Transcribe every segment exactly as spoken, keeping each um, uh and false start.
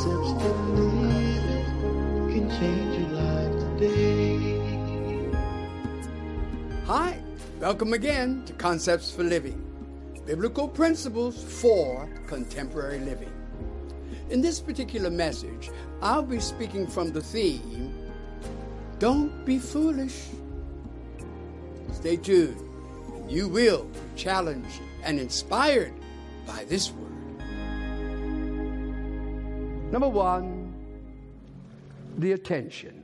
Concepts for living can change your life today. Hi, welcome again to Concepts for Living, biblical principles for contemporary living. In this particular message, I'll be speaking from the theme, Don't Be Foolish. Stay tuned, and you will be challenged and inspired by this word. Number one, the attention.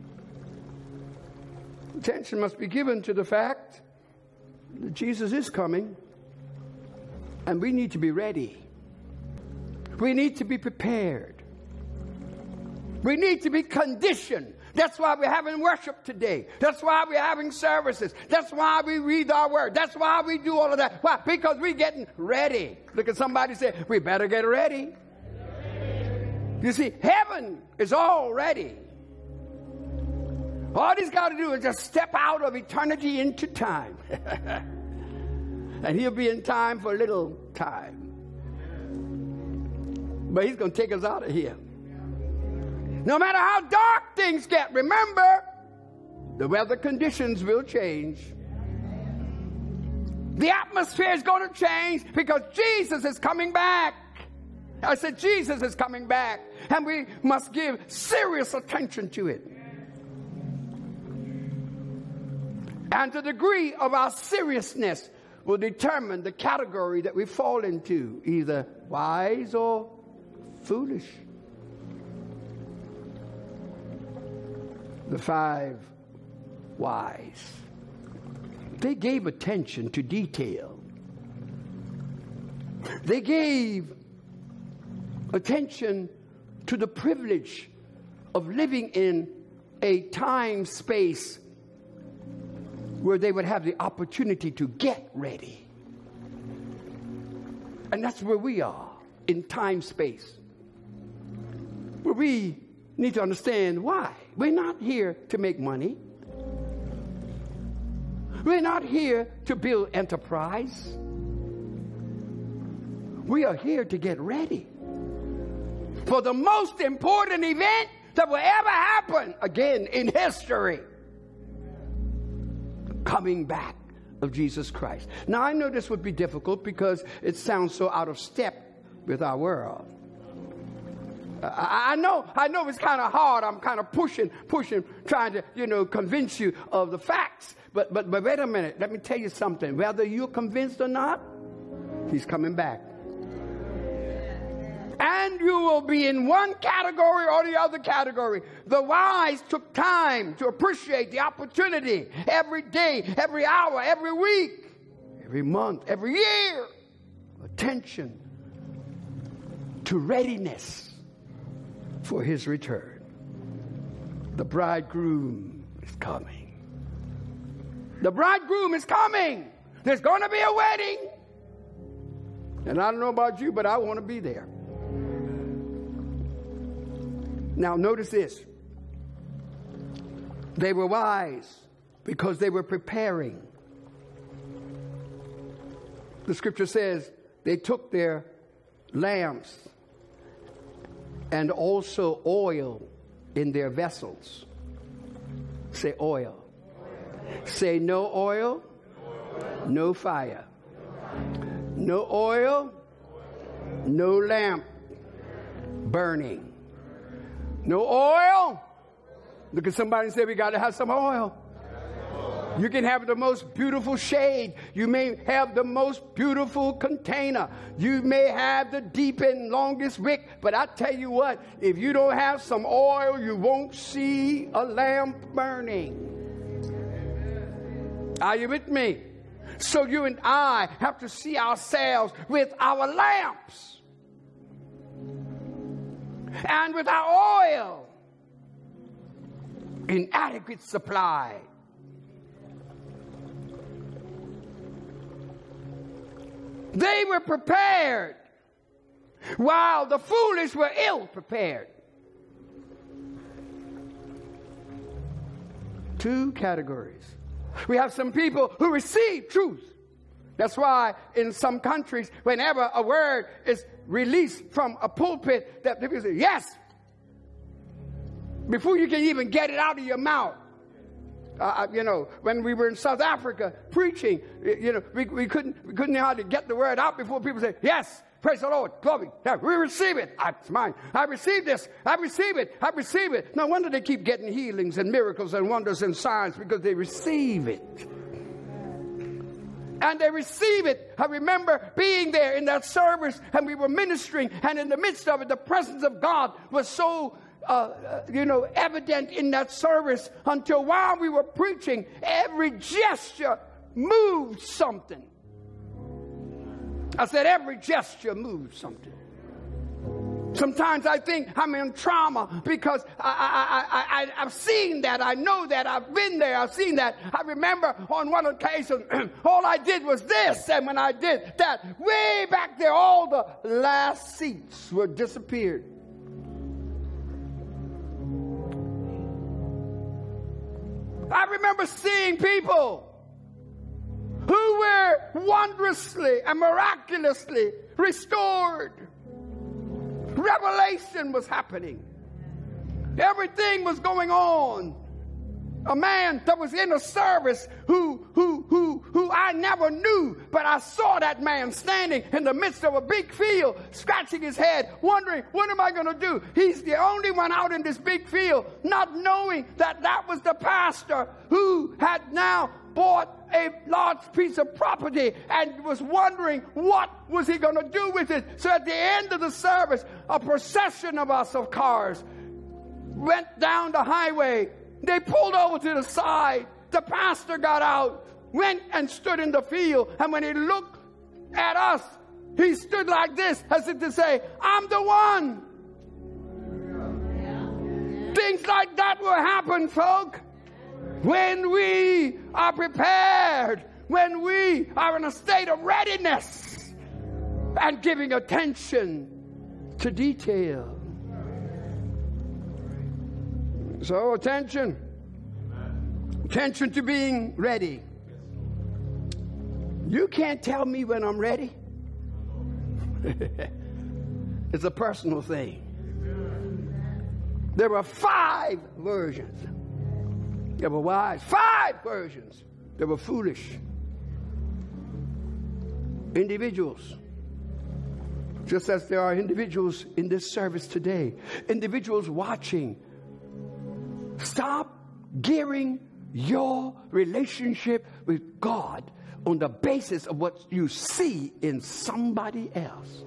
Attention must be given to the fact that Jesus is coming, and we need to be ready. We need to be prepared. We need to be conditioned. That's why we're having worship today. That's why we're having services. That's why we read our word. That's why we do all of that. Why? Because we're getting ready. Look at somebody say, we better get ready. You see, heaven is all ready. All he's got to do is just step out of eternity into time. And he'll be in time for a little time. But he's going to take us out of here. No matter how dark things get, remember, the weather conditions will change. The atmosphere is going to change because Jesus is coming back. I said Jesus is coming back, and we must give serious attention to it. And the degree of our seriousness will determine the category that we fall into, either wise or foolish. The five wise, they gave attention to detail. They gave attention to the privilege of living in a time space where they would have the opportunity to get ready. And that's where we are, in time space, where we need to understand why. We're not here to make money. We're not here to build enterprise. We are here to get ready for the most important event that will ever happen again in history. Coming back of Jesus Christ. Now, I know this would be difficult because it sounds so out of step with our world. I know, I know it's kind of hard. I'm kind of pushing, pushing, trying to, you know, convince you of the facts. But, but, but wait a minute. Let me tell you something. Whether you're convinced or not, he's coming back. And you will be in one category or the other category. The wise took time to appreciate the opportunity every day, every hour, every week, every month, every year. Attention to readiness for his return. The bridegroom is coming. The bridegroom is coming. There's going to be a wedding. And I don't know about you, but I want to be there. Now, notice this. They were wise because they were preparing. The scripture says they took their lamps and also oil in their vessels. Say oil. Say no oil, no fire. No oil, no lamp burning. No oil. Look at somebody and say, we got to have some oil. You can have the most beautiful shade. You may have the most beautiful container. You may have the deep and longest wick. But I tell you what, if you don't have some oil, you won't see a lamp burning. Are you with me? So you and I have to see ourselves with our lamps and with our oil in adequate supply. They were prepared while the foolish were ill prepared. Two categories. We have some people who receive truth. That's why in some countries, whenever a word is released from a pulpit that people say, yes, before you can even get it out of your mouth. Uh, you know, when we were in South Africa preaching, you know, we, we couldn't we couldn't know how to get the word out before people say, yes, praise the Lord, glory, yeah, we receive it. I, it's mine. I receive this. I receive it. I receive it. No wonder they keep getting healings and miracles and wonders and signs, because they receive it. And they receive it. I remember being there in that service, and we were ministering, and in the midst of it, the presence of God was so Uh, uh, you know, evident in that service, until while we were preaching, every gesture moved something. I said every gesture moved something. Sometimes I think I'm in trauma because I, I, I, I, I've seen that. I know that. I've been there. I've seen that. I remember on one occasion, all I did was this. And when I did that, way back there, all the last seats were disappeared. I remember seeing people who were wondrously and miraculously restored. Revelation was happening. Everything was going on. A man that was in a service who, who, who, who I never knew, but I saw that man standing in the midst of a big field, scratching his head, wondering, what am I going to do? He's the only one out in this big field, not knowing that that was the pastor who had now bought a large piece of property and was wondering what was he going to do with it. So at the end of the service, a procession of us of cars went down the highway. They pulled over to the side. The pastor got out, went and stood in the field. And when he looked at us, he stood like this, as if to say, I'm the one. Yeah. Things like that will happen, folk, when we are prepared, when we are in a state of readiness and giving attention to detail. So attention. Attention to being ready. You can't tell me when I'm ready. It's a personal thing. There were five versions. There were wise. Five versions. There were foolish. Individuals. Just as there are individuals in this service today. Individuals watching. Stop gearing your relationship with God on the basis of what you see in somebody else.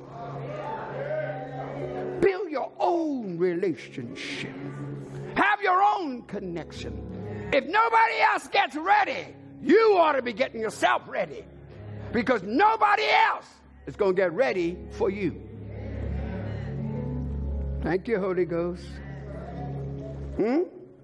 Build your own relationship. Have your own connection. If nobody else gets ready, you ought to be getting yourself ready, because nobody else is going to get ready for you. Thank you, Holy Ghost. Hmm?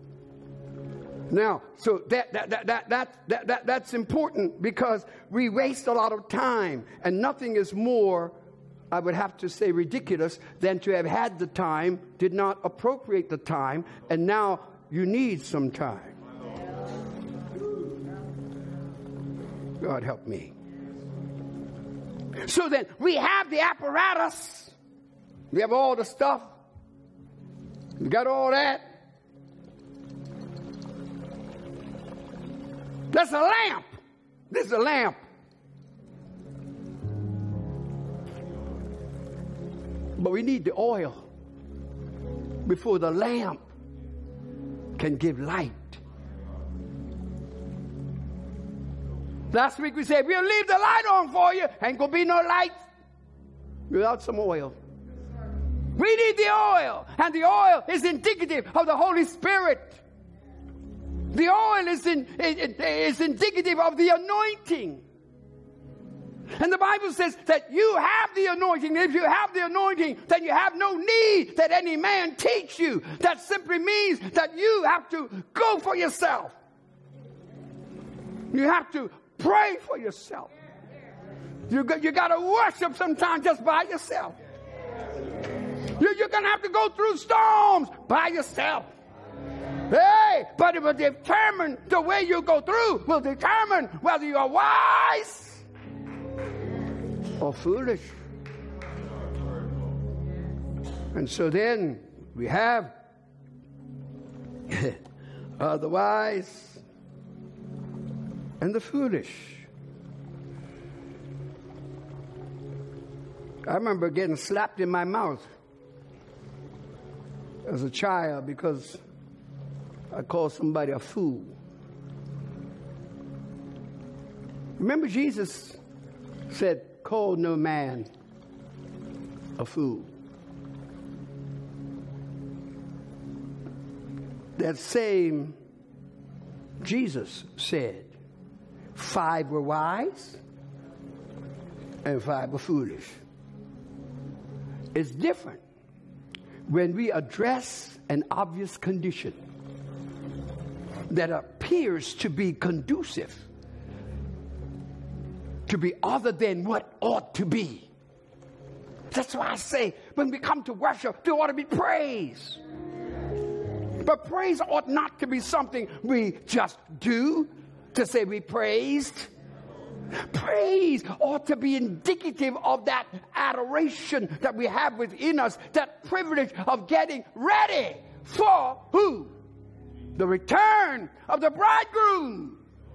Now, so that, that, that, that, that, that, that, that's important, because we waste a lot of time, and nothing is more, I would have to say, ridiculous than to have had the time, did not appropriate the time, and now you need some time. God help me. So then, we have the apparatus. We have all the stuff. We got all that. That's a lamp. This is a lamp. But we need the oil before the lamp can give light. Last week we said, we'll leave the light on for you. Ain't going to be no light without some oil. We need the oil. And the oil is indicative of the Holy Spirit. The oil is, in, is indicative of the anointing. And the Bible says that you have the anointing. If you have the anointing, then you have no need that any man teach you. That simply means that you have to go for yourself. You have to pray for yourself. You got, you got to worship sometimes just by yourself. You, you're going to have to go through storms by yourself. Hey, but it will determine the way you go through, will determine whether you are wise or foolish. And so then we have uh, the wise and the foolish. I remember getting slapped in my mouth as a child because I called somebody a fool. Remember, Jesus said, call no man a fool. That same Jesus said, five were wise and five were foolish. It's different when we address an obvious condition that appears to be conducive to be other than what ought to be. That's why I say when we come to worship, there ought to be praise. But praise ought not to be something we just do to say we praised. Praise ought to be indicative of that adoration that we have within us, that privilege of getting ready for who? The return of the bridegroom.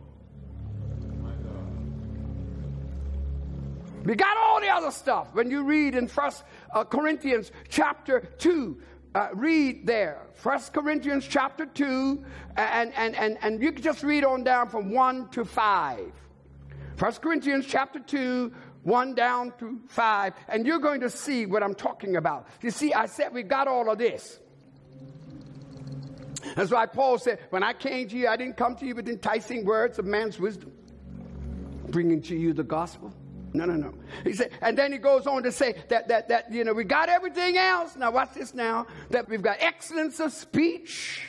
We got all the other stuff. When you read in First Corinthians chapter two, uh, read there. First Corinthians chapter two, and, and, and, and you can just read on down from one to five. First Corinthians chapter two, one down to five, and you're going to see what I'm talking about. You see, I said we got all of this. That's why Paul said, when I came to you, I didn't come to you with enticing words of man's wisdom, bringing to you the gospel. No, no, no. He said, and then he goes on to say that, that, that, you know, we got everything else. Now watch this now, that we've got excellence of speech.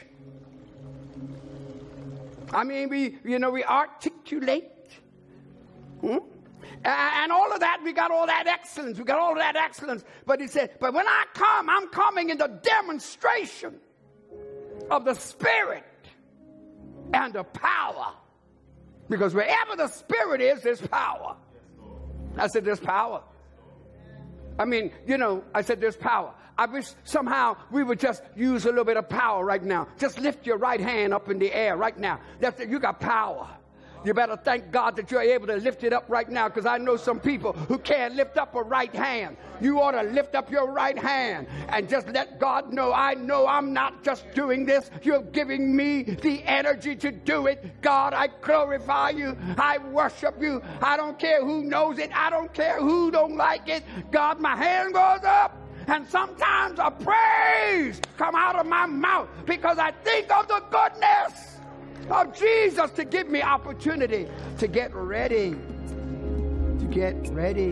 I mean, we, you know, we articulate. Hmm? And all of that, we got all that excellence. We got all of that excellence. But he said, but when I come, I'm coming in the demonstration of the Spirit and the power. Because wherever the Spirit is, there's power. I said, there's power. I mean, you know, I said, there's power. I wish somehow we would just use a little bit of power right now. Just lift your right hand up in the air right now. That's it. You got power. You better thank God that you're able to lift it up right now, because I know some people who can't lift up a right hand. You ought to lift up your right hand and just let God know, I know I'm not just doing this. You're giving me the energy to do it. God, I glorify you. I worship you. I don't care who knows it. I don't care who don't like it. God, my hand goes up. And sometimes a praise come out of my mouth because I think of the goodness of Jesus to give me opportunity to get ready. To get ready.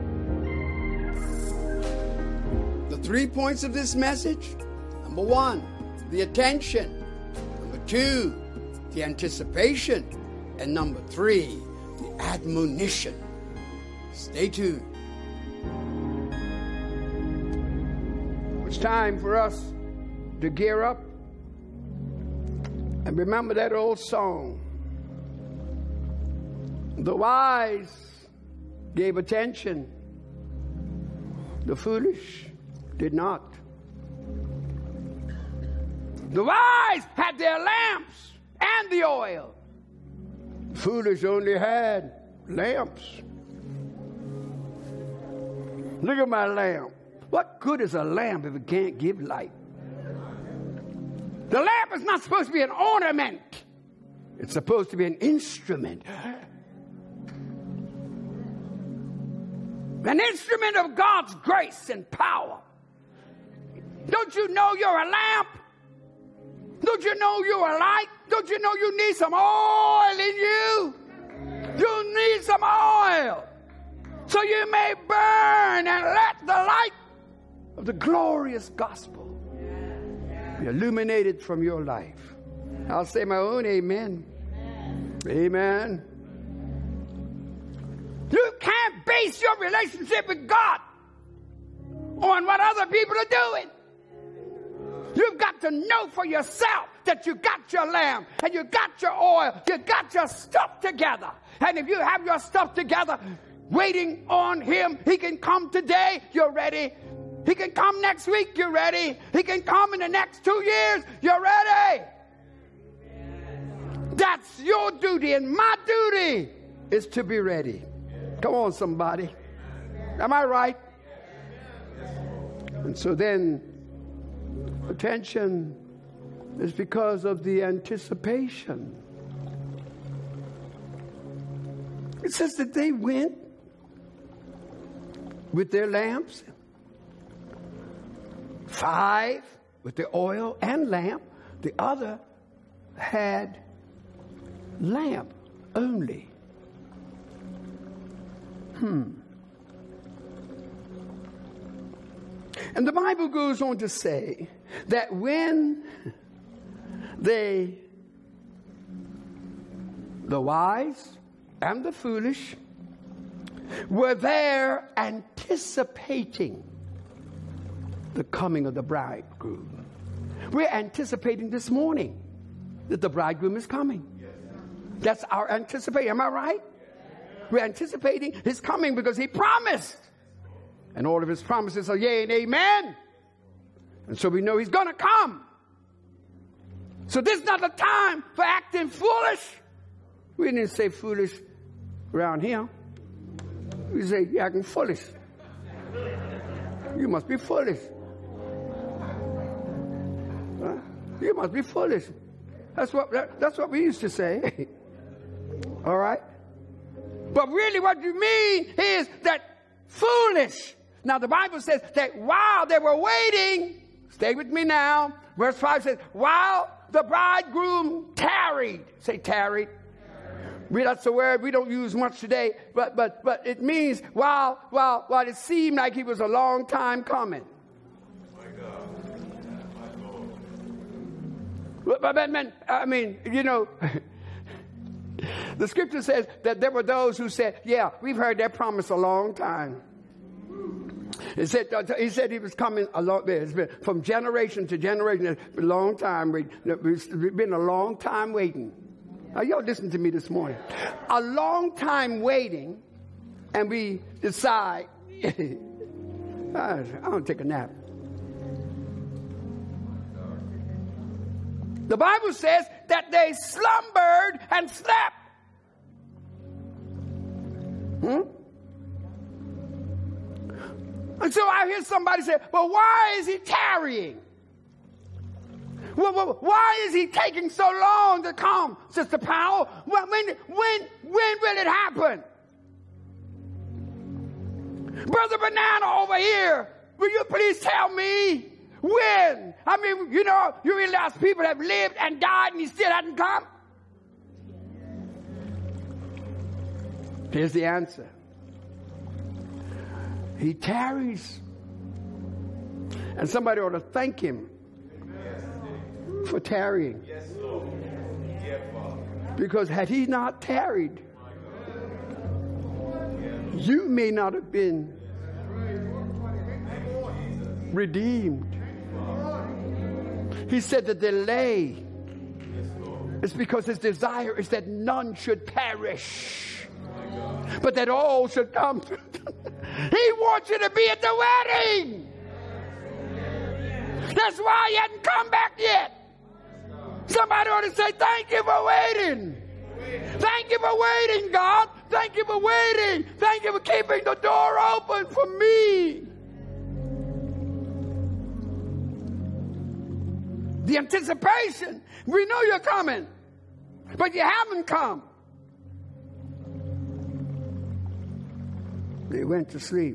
The three points of this message: number one, the attention. Number two, the anticipation. And number three, the admonition. Stay tuned. It's time for us to gear up. And remember that old song. The wise gave attention. The foolish did not. The wise had their lamps and the oil. The foolish only had lamps. Look at my lamp. What good is a lamp if it can't give light? The lamp is not supposed to be an ornament. It's supposed to be an instrument. An instrument of God's grace and power. Don't you know you're a lamp? Don't you know you're a light? Don't you know you need some oil in you? You need some oil so you may burn and let the light of the glorious gospel be illuminated from your life. I'll say my own amen. Amen. You can't base your relationship with God on what other people are doing. You've got to know for yourself that you got your lamp and you got your oil, you got your stuff together. And if you have your stuff together, waiting on him, he can come today. You're ready He can come next week, you're ready. He can come in the next two years, you're ready. That's your duty, and my duty is to be ready. Come on, somebody. Am I right? And so then, attention is because of the anticipation. It says that they went with their lamps, five with the oil and lamp, the other had lamp only. Hmm. And the Bible goes on to say that when they, the wise and the foolish, were there anticipating the coming of the bridegroom. We're anticipating this morning that the bridegroom is coming. That's our anticipation. Am I right? We're anticipating his coming because he promised. And all of his promises are yea and amen. And so we know he's going to come. So this is not the time for acting foolish. We didn't say foolish around here. We say you're acting foolish. You must be foolish. Huh? You must be foolish. That's what, that, that's what we used to say. All right? But really what you mean is that foolish. Now the Bible says that while they were waiting, stay with me now, verse five says, while the bridegroom tarried. Say tarried. We, that's a word we don't use much today, but but but it means while while while it seemed like he was a long time coming. My God. My Lord. But, but, but I mean, you know, the scripture says that there were those who said, yeah, we've heard that promise a long time. He said, he said he was coming a long, it's been from generation to generation. It's been a long time. It's been a long time waiting. Now, y'all listen to me this morning. A long time waiting, and we decide, I'm going to take a nap. The Bible says that they slumbered and slept. Hmm? And so I hear somebody say, well, why is he tarrying? Well, well, why is he taking so long to come, Sister Powell? When, when, when, when will it happen? Brother Banana over here, will you please tell me when? I mean, you know, you realize people have lived and died and he still hasn't come? Here's the answer. He tarries. And somebody ought to thank him for tarrying. Yes, Lord. Yes, because had he not tarried, you may not have been redeemed. He said the delay is because his desire is that none should perish, but that all should come. He wants you to be at the wedding. That's why he hasn't come back yet. Somebody ought to say, thank you for waiting. Thank you for waiting, God. Thank you for waiting. Thank you for keeping the door open for me. The anticipation. We know you're coming, but you haven't come. They went to sleep.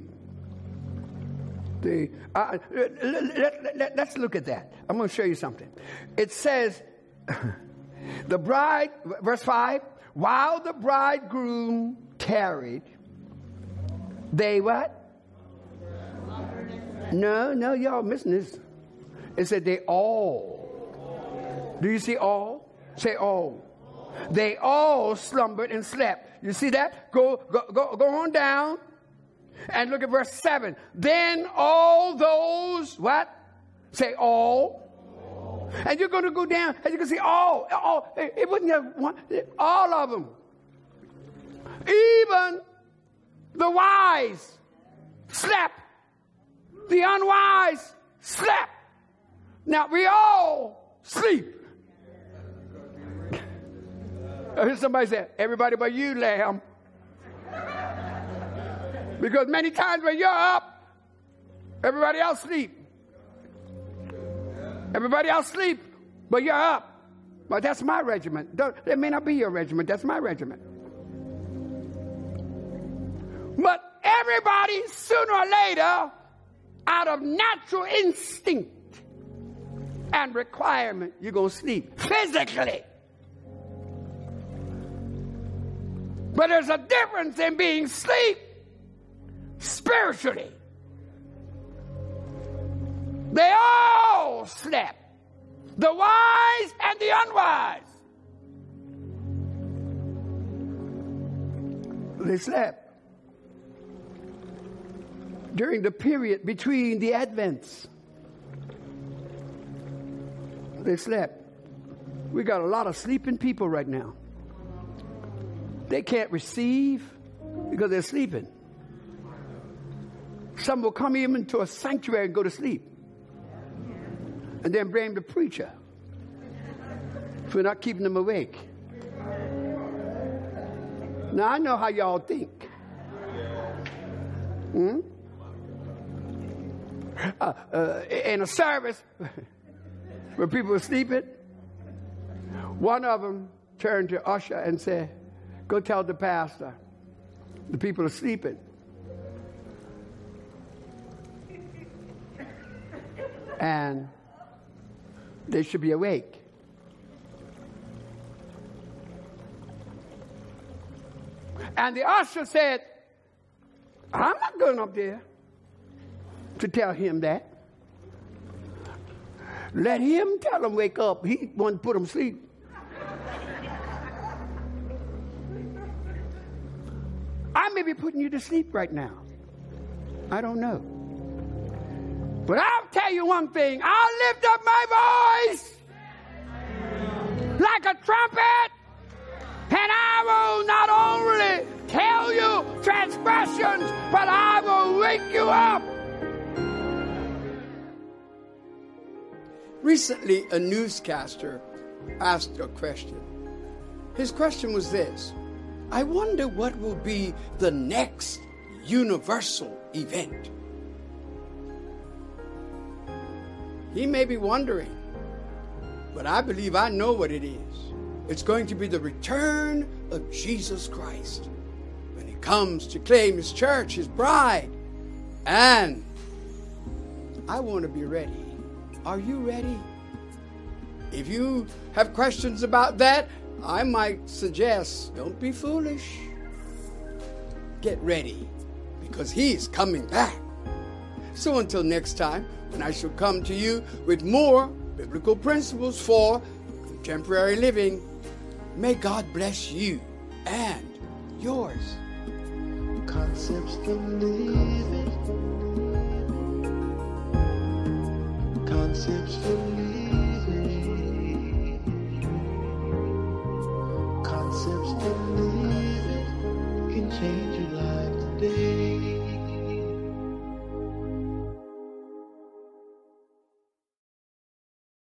They, uh, let, let, let, let's look at that. I'm going to show you something. It says, the bride, verse five, while the bridegroom tarried, they what? No, no, y'all missing this. It said they all. Do you see all? Say all. They all slumbered and slept. You see that? Go, go, go, go on down. And look at verse seven. Then all those, what? Say all. all. And you're going to go down and you can see all. all. It wasn't just one. All of them. Even the wise slept. the unwise slept. Now we all sleep. I heard somebody say, everybody but you, lamb. Because many times when you're up, everybody else sleep. Everybody else sleep, but you're up. But that's my regiment. That may not be your regiment. That's my regiment. But everybody, sooner or later, out of natural instinct and requirement, you're going to sleep physically. But there's a difference in being asleep spiritually. They all slept, the wise and the unwise. They slept during the period between the advents. They slept. We got a lot of sleeping people right now. They can't receive because they're sleeping. Some will come even into a sanctuary and go to sleep. And then blame the preacher for not keeping them awake. Now, I know how y'all think. Hmm? Uh, uh, in a service where people were sleeping, one of them turned to usher and said, go tell the pastor the people are sleeping. And they should be awake. And the usher said, I'm not going up there to tell him that. Let him tell him wake up. He won't put him to sleep. I may be putting you to sleep right now. I don't know. But I'll tell you one thing. I'll lift up my voice like a trumpet, and I will not only tell you transgressions, but I will wake you up. Recently, a newscaster asked a question. His question was this: I wonder what will be the next universal event. He may be wondering, but I believe I know what it is. It's going to be the return of Jesus Christ when he comes to claim his church, his bride. And I want to be ready. Are you ready? If you have questions about that, I might suggest, don't be foolish. Get ready, because he's coming back. So until next time, when I shall come to you with more biblical principles for contemporary living, may God bless you and yours. Concepts for living. Concepts for living. Concepts for living can change your life today.